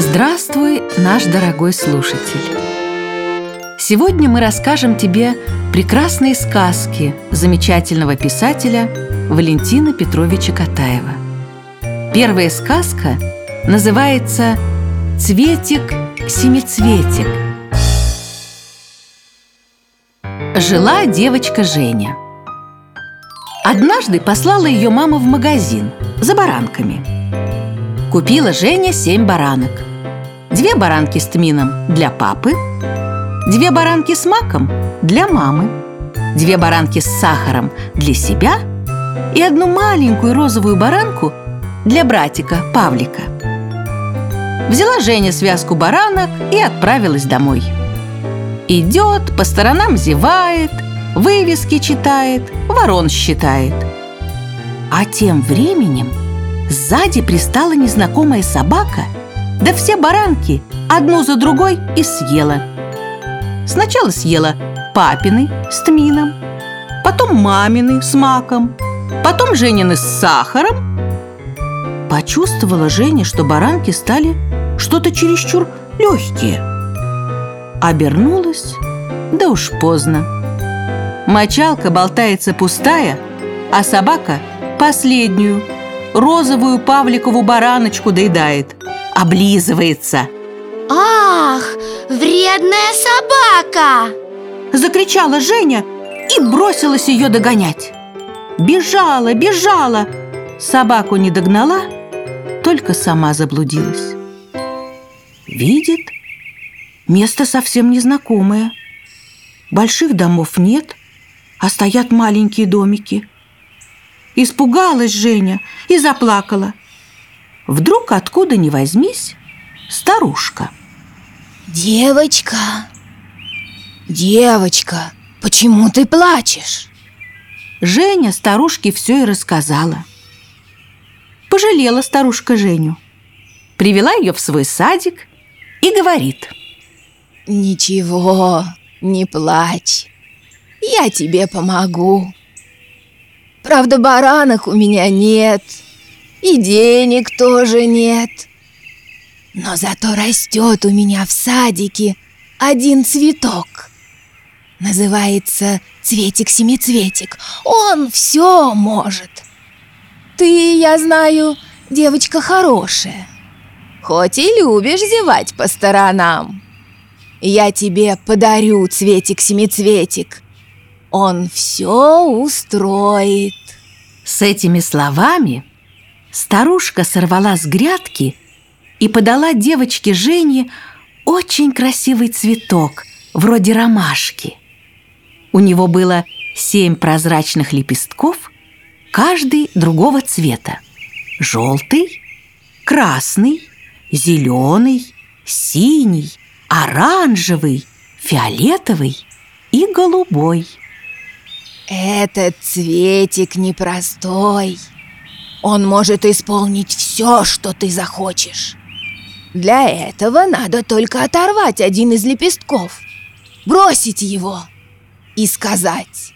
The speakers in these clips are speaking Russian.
Здравствуй, наш дорогой слушатель! Сегодня мы расскажем тебе прекрасные сказки замечательного писателя Валентина Петровича Катаева. Первая сказка называется «Цветик-семицветик». Жила девочка Женя. Однажды послала ее мама в магазин за баранками. Купила Женя 7 баранок. 2 баранки с тмином для папы, 2 баранки с маком для мамы, 2 баранки с сахаром для себя и 1 маленькую розовую баранку для братика Павлика. Взяла Женя связку баранок и отправилась домой. Идет, по сторонам зевает, вывески читает, ворон считает. А тем временем сзади пристала незнакомая собака, да все баранки одну за другой и съела. Сначала съела папины с тмином, потом мамины с маком, потом Женины с сахаром. Почувствовала Женя, что баранки стали что-то чересчур легкие. Обернулась, да уж поздно. Мочалка болтается пустая, а собака последнюю, розовую Павликову бараночку доедает, облизывается. Ах, вредная собака! Закричала Женя и бросилась ее догонять. Бежала, бежала, собаку не догнала, только сама заблудилась. Видит, место совсем незнакомое. Больших домов нет, а стоят маленькие домики. Испугалась Женя и заплакала. Вдруг, откуда ни возьмись, старушка. Девочка, девочка, почему ты плачешь? Женя старушке все и рассказала. Пожалела старушка Женю, привела ее в свой садик и говорит: ничего, не плачь, я тебе помогу. Правда, баранок у меня нет, и денег тоже нет. Но зато растет у меня в садике 1 цветок. Называется цветик-семицветик. Он все может. Ты, я знаю, девочка хорошая, хоть и любишь зевать по сторонам. Я тебе подарю цветик-семицветик. Он все устроит. С этими словами старушка сорвала с грядки и подала девочке Жене очень красивый цветок, вроде ромашки. У него было 7 прозрачных лепестков, каждый другого цвета: желтый, красный, зеленый, синий, оранжевый, фиолетовый и голубой. Этот цветик непростой. Он может исполнить все, что ты захочешь. Для этого надо только оторвать 1 из лепестков, бросить его и сказать: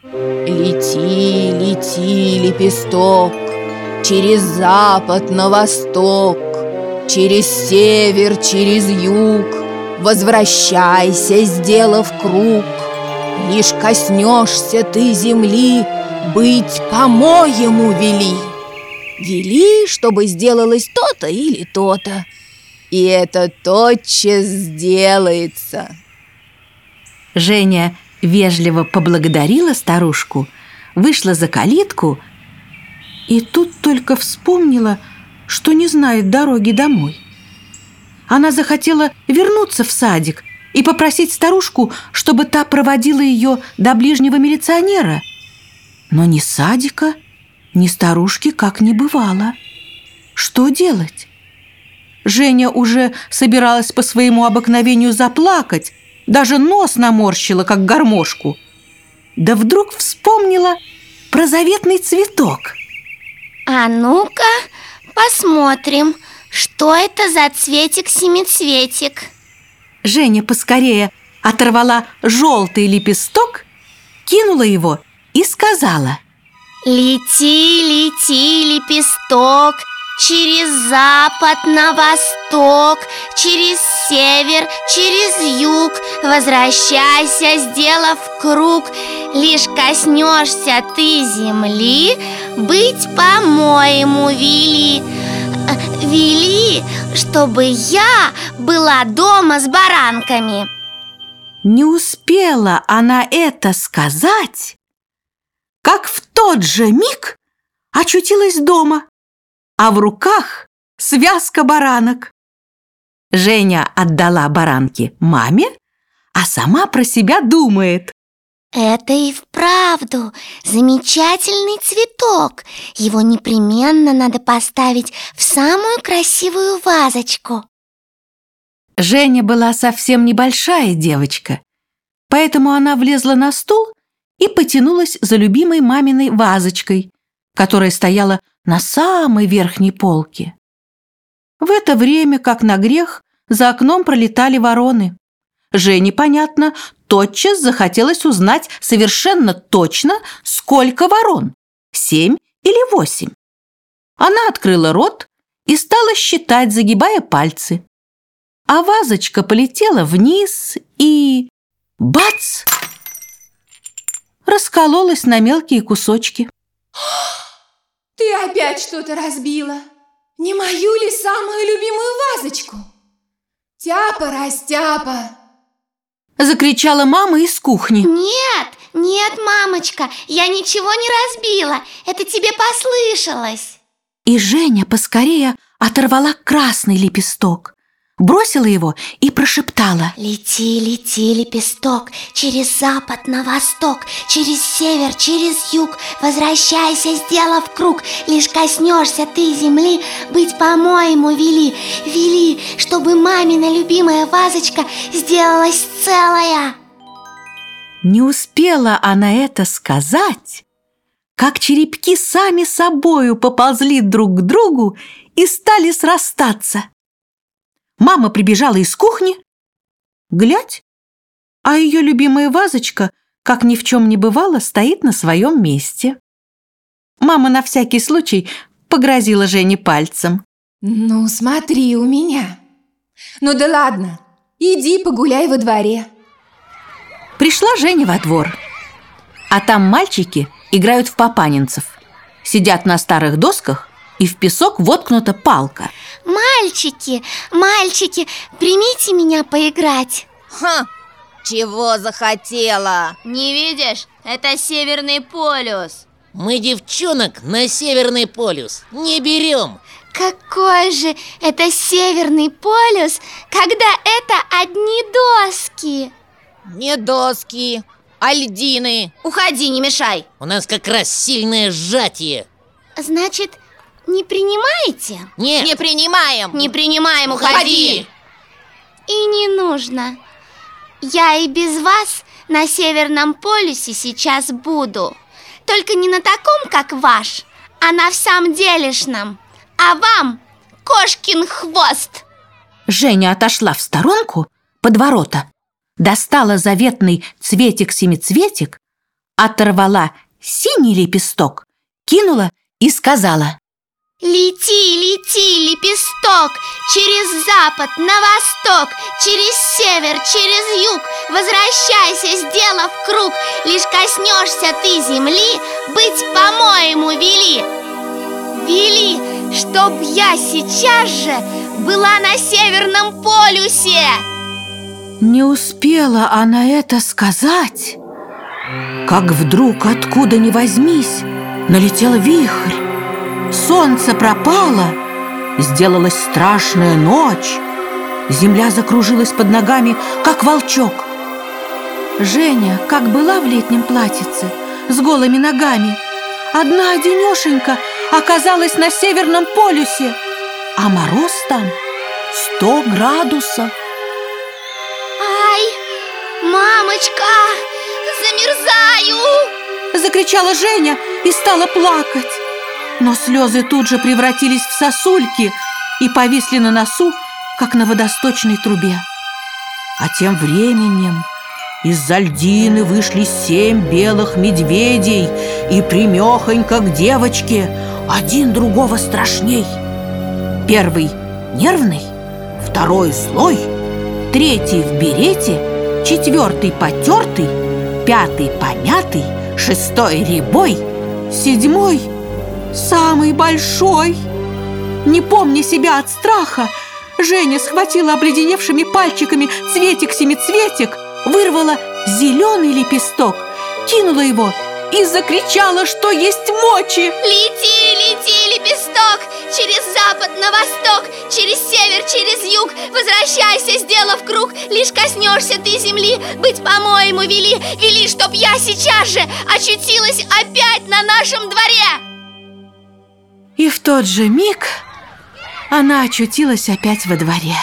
лети, лети, лепесток, через запад на восток, через север, через юг, возвращайся, сделав круг. Лишь коснешься ты земли, быть по-моему вели. Вели, чтобы сделалось то-то или то-то, и это тотчас сделается. Женя вежливо поблагодарила старушку, вышла за калитку и тут только вспомнила, что не знает дороги домой. Она захотела вернуться в садик и попросить старушку, чтобы та проводила ее до ближнего милиционера. Но ни садика, ни старушки как не бывало. Что делать? Женя уже собиралась по своему обыкновению заплакать, даже нос наморщила, как гармошку. Да вдруг вспомнила про заветный цветок. А ну-ка, посмотрим, что это за цветик-семицветик. Женя поскорее оторвала желтый лепесток, кинула его и сказала: лети, лети, лепесток, через запад на восток, через север, через юг. Возвращайся, сделав круг. Лишь коснешься ты земли, быть, по-моему, вели. Вели, чтобы я была дома с баранками. Не успела она это сказать, как в тот же миг очутилась дома, а в руках связка баранок. Женя отдала баранки маме, а сама про себя думает: Это и вправду замечательный цветок. Его непременно надо поставить в самую красивую вазочку. Женя была совсем небольшая девочка, поэтому она влезла на стул и потянулась за любимой маминой вазочкой, которая стояла на самой верхней полке. В это время, как на грех, за окном пролетали вороны. Жене, понятно, тотчас захотелось узнать совершенно точно, сколько ворон – 7 или 8. Она открыла рот и стала считать, загибая пальцы. А вазочка полетела вниз и… бац! Раскололась на мелкие кусочки. Ты опять что-то разбила. Не мою ли самую любимую вазочку? Тяпа-растяпа! Закричала мама из кухни. Нет, мамочка, я ничего не разбила. Это тебе послышалось. И Женя поскорее оторвала красный лепесток, бросила его и прошептала: Лети, лети, лепесток, через запад на восток, через север, через юг. Возвращайся, сделав круг. Лишь коснешься ты земли, быть, по-моему, вели. Вели, чтобы мамина любимая вазочка сделалась целая. Не успела она это сказать, как черепки сами собою поползли друг к другу и стали срастаться. Мама прибежала из кухни. Глядь, а ее любимая вазочка, как ни в чем не бывало, стоит на своем месте. Мама на всякий случай погрозила Жене пальцем. Ну, смотри у меня. Ну да ладно, иди погуляй во дворе. Пришла Женя во двор, а там мальчики играют в папанинцев. Сидят на старых досках, и в песок воткнута палка. Мальчики, примите меня поиграть. Чего захотела? Не видишь? Это Северный полюс. Мы девчонок на Северный полюс не берем. Какой же это Северный полюс, когда это одни доски? Не доски, а льдины. Уходи, не мешай. У нас как раз сильное сжатие. Значит, не принимаете? Нет. Не принимаем. Не принимаем, уходи. И не нужно. Я и без вас на Северном полюсе сейчас буду. Только не на таком, как ваш, а на всам делешном. А вам кошкин хвост. Женя отошла в сторонку под ворота, достала заветный цветик-семицветик, оторвала синий лепесток, кинула и сказала: Лети, лети, лепесток, через запад на восток, через север, через юг. Возвращайся, сделав круг. Лишь коснешься ты земли, быть, по-моему, вели. Вели, чтоб я сейчас же была на Северном полюсе. Не успела она это сказать, как вдруг, откуда ни возьмись, налетел вихрь. Солнце пропало, сделалась страшная ночь. Земля закружилась под ногами, как волчок. Женя, как была в летнем платьице, с голыми ногами, одна-одинешенька оказалась на Северном полюсе, а мороз там 100 градусов. Ай, мамочка, замерзаю! Закричала Женя и стала плакать. Но слезы тут же превратились в сосульки и повисли на носу, как на водосточной трубе. А тем временем из-за льдины вышли 7 белых медведей и примехонько к девочке, один другого страшней. Первый нервный, второй злой, третий в берете, четвертый потертый, пятый помятый, шестой рябой, седьмой самый большой. Не помня себя от страха, Женя схватила обледеневшими пальчиками цветик-семицветик, вырвала зеленый лепесток, кинула его и закричала, что есть мочи. Лети, лети, лепесток, через запад на восток, через север, через юг, возвращайся, сделав круг. Лишь коснешься ты земли, быть по-моему вели. Вели, чтоб я сейчас же очутилась опять на нашем дворе. И в тот же миг она очутилась опять во дворе.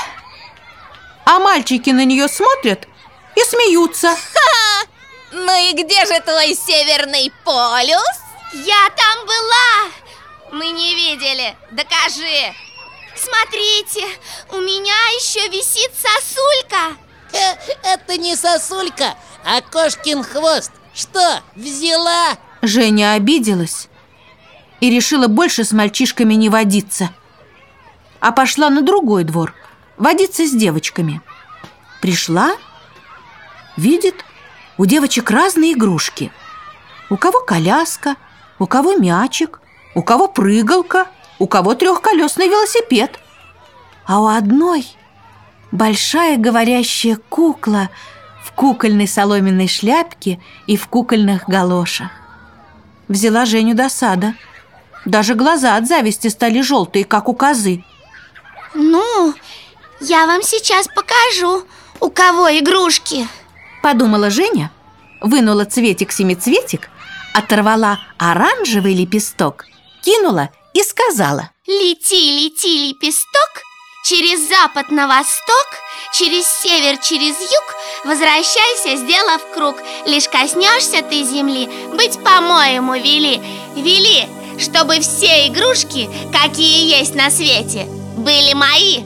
А мальчики на нее смотрят и смеются. Ну и где же твой северный полюс? Я там была. Мы не видели. Докажи. Смотрите, у меня еще висит сосулька. Это не сосулька, а кошкин хвост. Что, взяла? Женя обиделась и решила больше с мальчишками не водиться, а пошла на другой двор водиться с девочками. Пришла, видит, у девочек разные игрушки. У кого коляска, у кого мячик, у кого прыгалка, у кого трехколесный велосипед. А у одной большая говорящая кукла в кукольной соломенной шляпке и в кукольных галошах. Взяла Женю досада. Даже глаза от зависти стали желтые, как у козы. Ну, я вам сейчас покажу, у кого игрушки. Подумала Женя, вынула цветик-семицветик, оторвала оранжевый лепесток, кинула и сказала: Лети, лети, лепесток, через запад на восток, через север, через юг, возвращайся, сделав круг. Лишь коснешься ты земли, быть по-моему вели. Вели, чтобы все игрушки, какие есть на свете, были мои.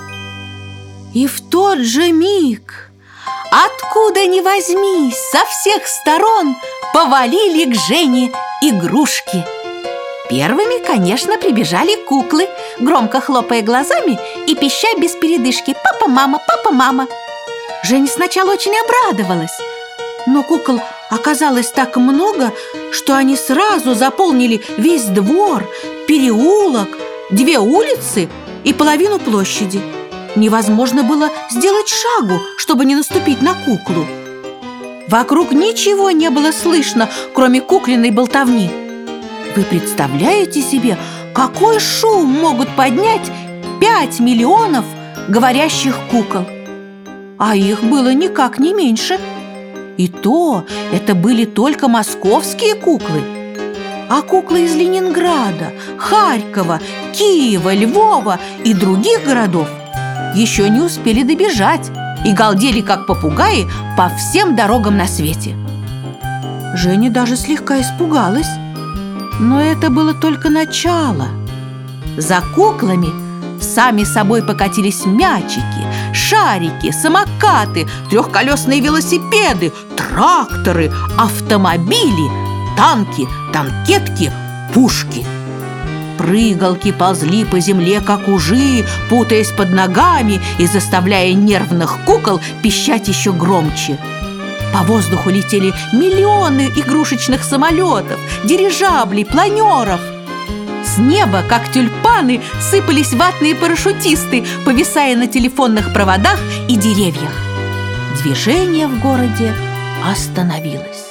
И в тот же миг, откуда ни возьмись, со всех сторон повалили к Жене игрушки. Первыми, конечно, прибежали куклы, громко хлопая глазами и пища без передышки: «Папа, мама, папа, мама». Женя сначала очень обрадовалась, но кукол оказалось так много, что они сразу заполнили весь двор, переулок, 2 улицы и половину площади. Невозможно было сделать шагу, чтобы не наступить на куклу. Вокруг ничего не было слышно, кроме куклиной болтовни. Вы представляете себе, какой шум могут поднять 5 миллионов говорящих кукол? А их было никак не меньше. И то это были только московские куклы. А куклы из Ленинграда, Харькова, Киева, Львова и других городов еще не успели добежать и галдели, как попугаи, по всем дорогам на свете. Женя даже слегка испугалась. Но это было только начало. За куклами сами собой покатились мячики, шарики, самокаты, трехколесные велосипеды, тракторы, автомобили, танки, танкетки, пушки. Прыгалки ползли по земле, как ужи, путаясь под ногами и заставляя нервных кукол пищать еще громче. По воздуху летели миллионы игрушечных самолетов, дирижаблей, планеров. С неба, как тюльпаны, сыпались ватные парашютисты, повисая на телефонных проводах и деревьях. Движение в городе остановилось.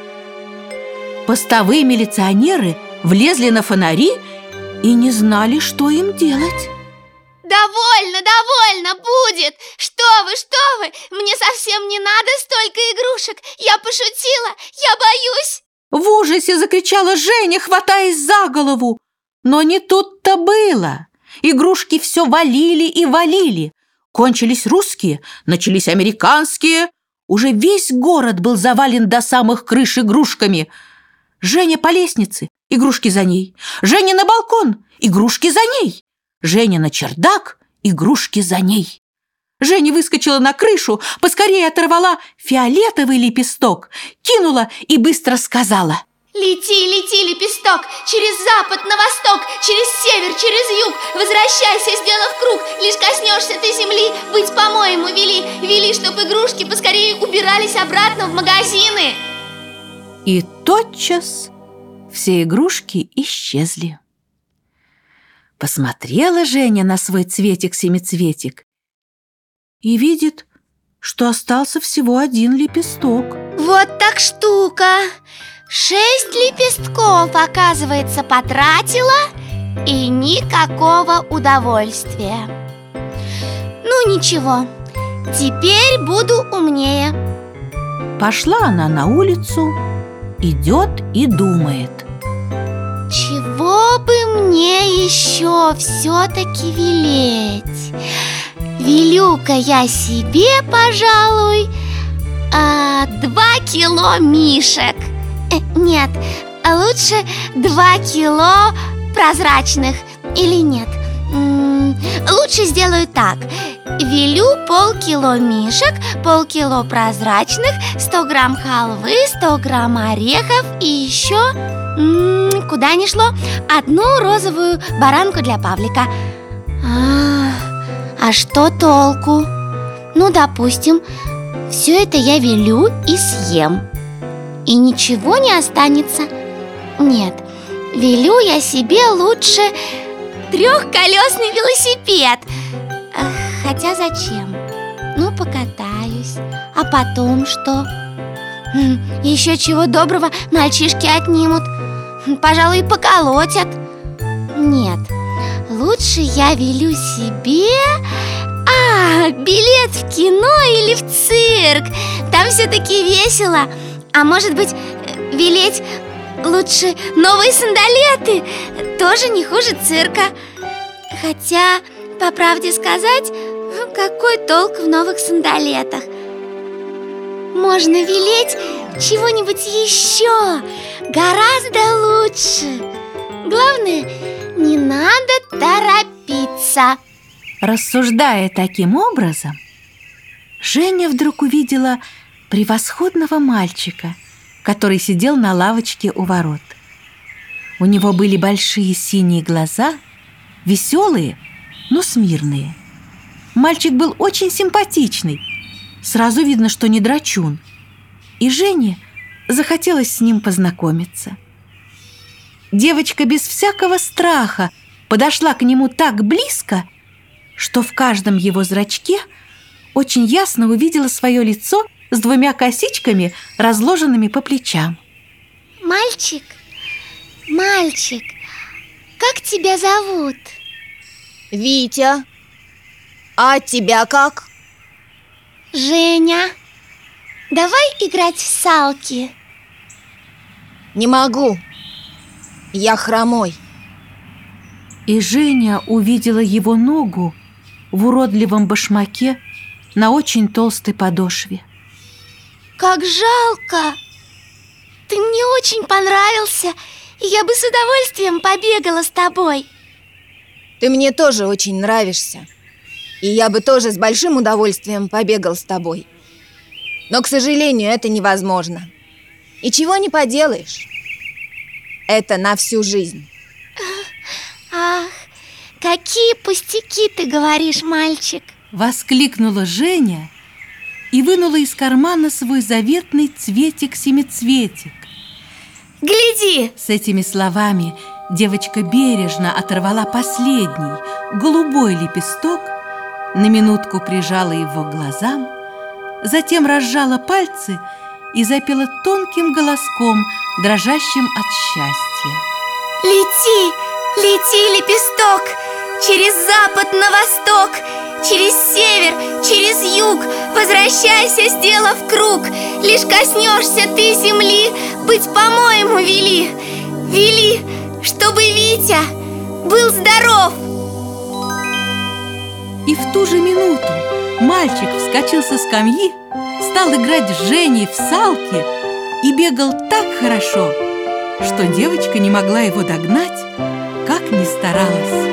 Постовые милиционеры влезли на фонари и не знали, что им делать. Довольно, довольно будет. Что вы, мне совсем не надо столько игрушек. Я пошутила, я боюсь. В ужасе закричала Женя, хватаясь за голову. Но не тут-то было. Игрушки все валили и валили. Кончились русские, начались американские. Уже весь город был завален до самых крыш игрушками. Женя по лестнице, игрушки за ней. Женя на балкон, игрушки за ней. Женя на чердак, игрушки за ней. Женя выскочила на крышу, поскорее оторвала фиолетовый лепесток, кинула и быстро сказала: Лети, лети, лепесток, через запад на восток, через север, через юг. Возвращайся, сделав круг. Лишь коснешься ты земли, быть, по-моему, вели. Вели, чтоб игрушки поскорее убирались обратно в магазины. И тотчас все игрушки исчезли. Посмотрела Женя на свой цветик-семицветик и видит, что остался всего один лепесток. Вот так штука. 6 лепестков, оказывается, потратила, и никакого удовольствия. Ну ничего, теперь буду умнее. Пошла она на улицу, идет и думает: чего бы мне еще все-таки велеть? Велю-ка я себе, пожалуй, 2 кило мишек. Нет, лучше 2 кило прозрачных. Или нет, лучше сделаю так. Велю полкило мишек, полкило прозрачных, 100 грамм халвы, 100 грамм орехов и еще, куда ни шло, 1 розовую баранку для Павлика. А что толку? Ну, допустим, все это я велю и съем, и ничего не останется. Нет, велю я себе лучше 3-колесный велосипед. Хотя зачем? Ну, покатаюсь. А потом что? Еще чего доброго мальчишки отнимут. Пожалуй, и поколотят. Нет, лучше я велю себе билет в кино или в цирк. Там все-таки весело. А может быть, велеть лучше новые сандалеты? Тоже не хуже цирка. Хотя, по правде сказать, какой толк в новых сандалетах? Можно велеть чего-нибудь еще, гораздо лучше. Главное, не надо торопиться. Рассуждая таким образом, Женя вдруг увидела превосходного мальчика, который сидел на лавочке у ворот. У него были большие синие глаза, веселые, но смирные. Мальчик был очень симпатичный, сразу видно, что не драчун, и Жене захотелось с ним познакомиться. Девочка без всякого страха подошла к нему так близко, что в каждом его зрачке очень ясно увидела свое лицо с 2 косичками, разложенными по плечам. Мальчик, мальчик, как тебя зовут? Витя. А тебя как? Женя. Давай играть в салки. Не могу. Я хромой. И Женя увидела его ногу в уродливом башмаке на очень толстой подошве. Как жалко! Ты мне очень понравился, и я бы с удовольствием побегала с тобой. Ты мне тоже очень нравишься, и я бы тоже с большим удовольствием побегал с тобой. Но, к сожалению, это невозможно. И чего не поделаешь. Это на всю жизнь. Ах, какие пустяки ты говоришь, мальчик! Воскликнула Женя и вынула из кармана свой заветный цветик-семицветик. Гляди! С этими словами девочка бережно оторвала последний, голубой лепесток, на минутку прижала его к глазам, затем разжала пальцы и запела тонким голоском, дрожащим от счастья. Лети, лети, лепесток, через запад на восток, через север, через юг, возвращайся, сделав круг. Лишь коснешься ты земли, быть, по-моему, вели. Вели, чтобы Витя был здоров. И в ту же минуту мальчик вскочил со скамьи, стал играть с Женей в салки и бегал так хорошо, что девочка не могла его догнать, как ни старалась.